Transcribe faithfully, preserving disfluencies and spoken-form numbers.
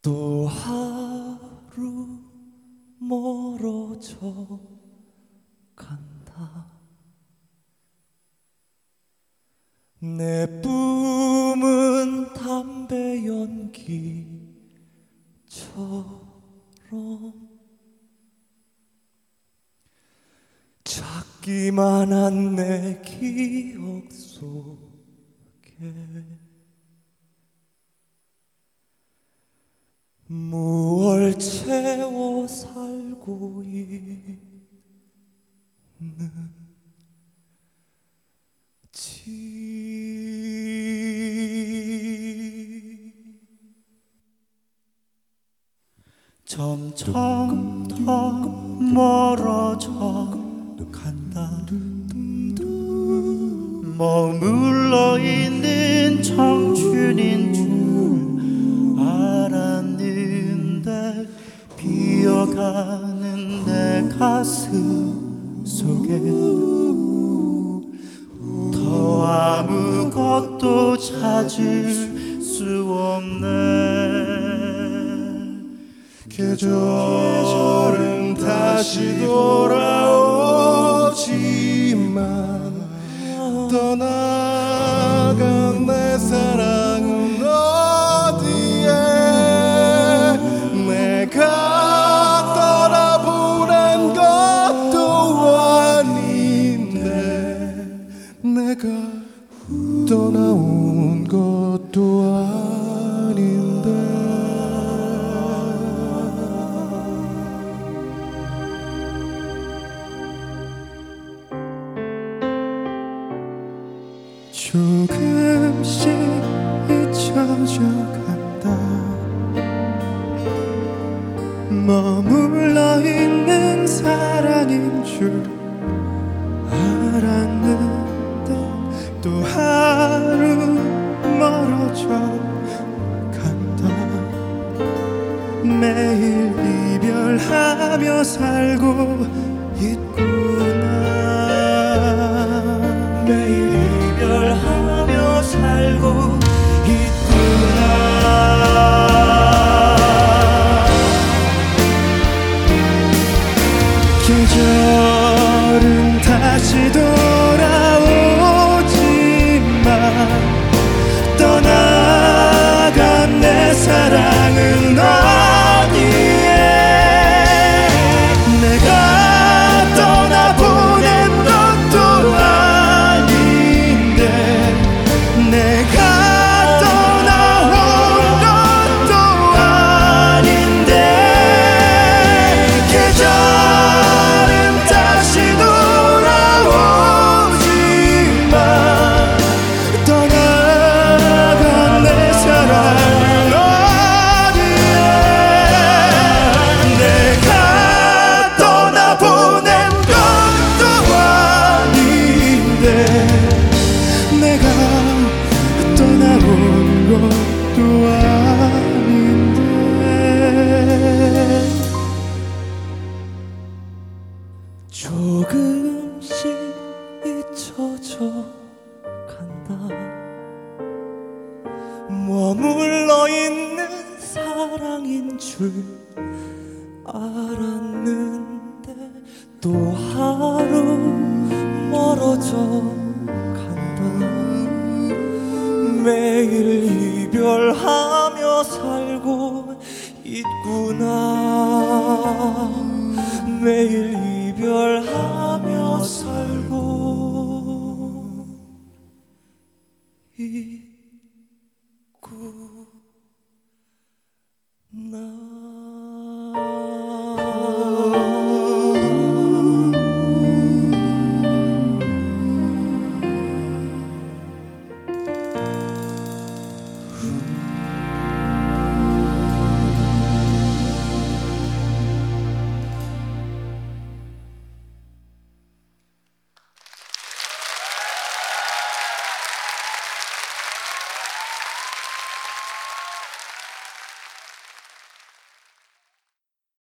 또 하루 멀어져 간다. 내 뿜은 담배 연기처럼 작기만 한 내 기억 속에 무얼 채워 살고 있는지 점점 더 멀어져 간다. 머물러 있는 청춘인 줄 알았는데 비어가는 내 가슴 속에 더 아무것도 찾을 수 없네. 계절은 다시 돌아오지만 떠나간 내 사랑은 어디에. 내가 떠나보낸 것도 아닌데 내가 떠나온 것도 아닌데. 조금씩 잊혀져 간다. 머물러 있는 사랑인 줄 알았는데 또 하루 멀어져 간다. 매일 이별하며 살고 있구나. 매일 이별하며 살고 있구나. 계절은 다시 돌아오지만 떠나간 내 사랑은 어디에. 내가 떠나보낸 것도 아닌데 내가 떠나온 것도 아닌데. 계절은 다시 돌아오지만 떠나간 내 사랑은 어디에. 내가 떠나보낸 것도 아닌데 내가 떠나온 것도 아닌데. 조금씩 잊혀져 간다. 머물러 있는 사랑인 줄 알았는데 또 하루 멀어져 간다. 매일 이별하며 살고 있구나. 매일 이별하며 살고 있구나.